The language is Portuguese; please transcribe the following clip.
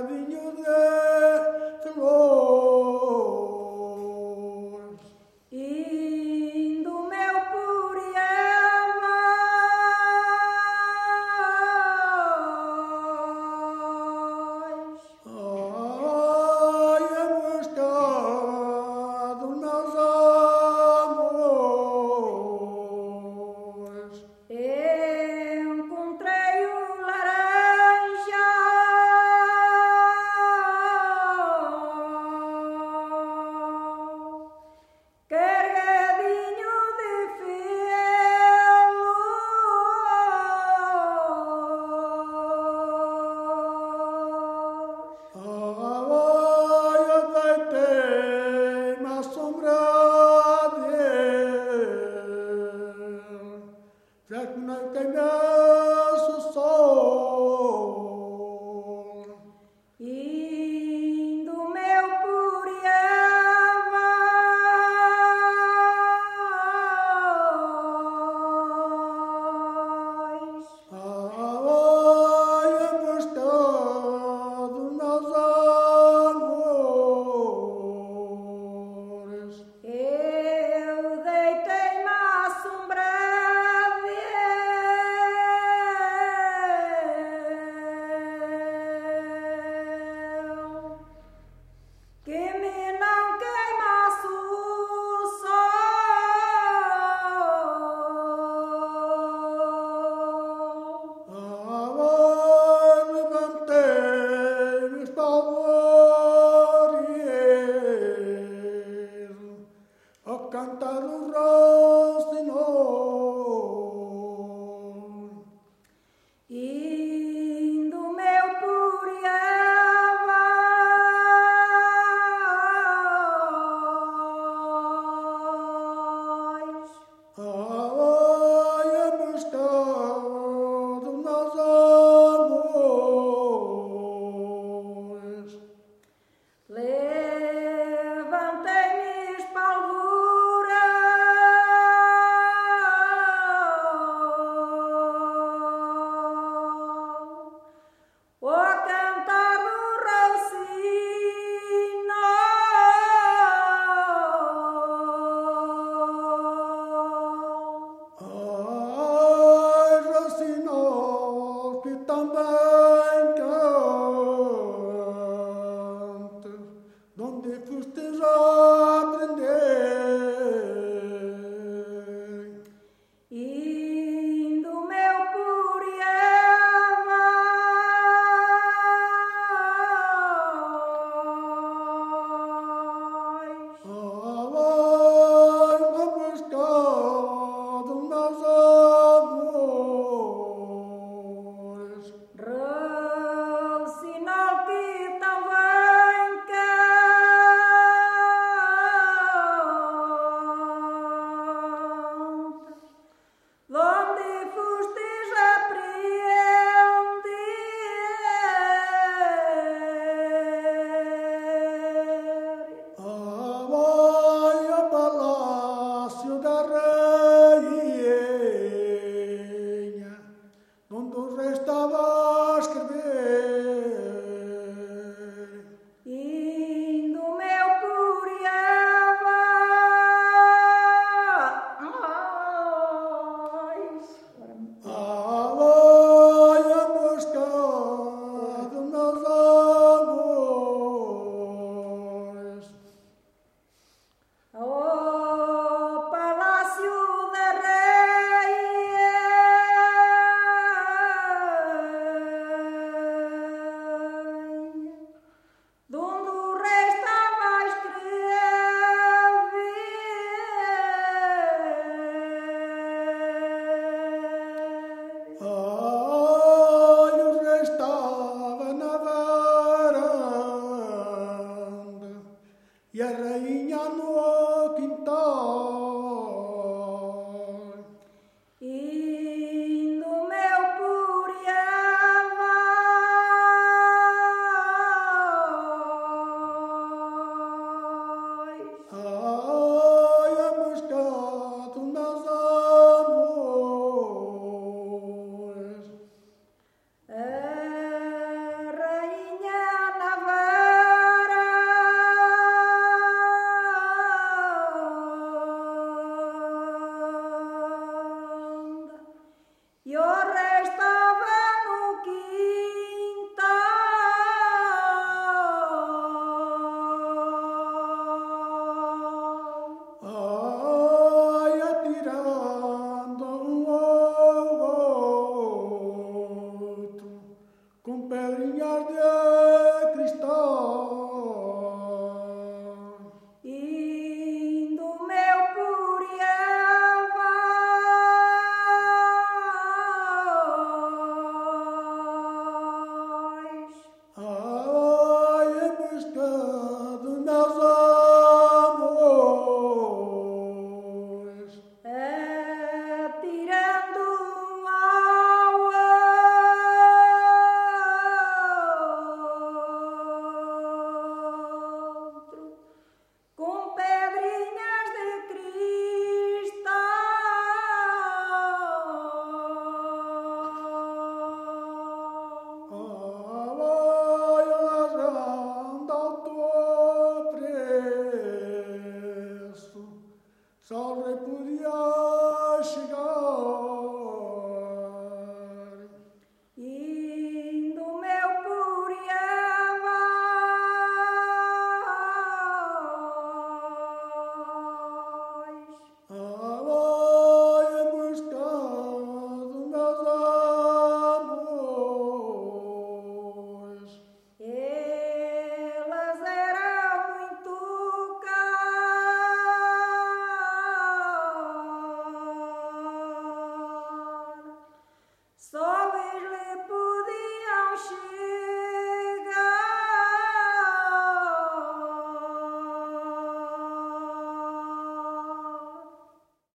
carregadinho de flores. Indo meu Purievas, Ai, a busca dos meus amores. encontrei o laranja carregadinho de filos. Ai, eu deitei-me à sombra dele, já que não queimasse o sol. Indo meu Purievas, Ai, a busca dos meus amores. eu deitei-me à sombra dele, que me não queimasse o sol. Ai, levantei-me espalvorieiro a cantar o rocinol. Indo meu Purievas, Ai, a busca dos meus amores. levantei-me espalvura, o cantar do rocinol. Ai, rocinol, que também cante, donde foste já aprender. Indo meu Purievas, Ai, a busca dos meus amores. rocinol que também canta, donde fostes apreender. Vai ao palácio da rainha, onde o rei estava a escrever. Indo meu Purievas, Vai a busca dos meus amores. ao palácio da rainha, donde o rei estava a escrever. Ai, o rei estava na varanda e a rainha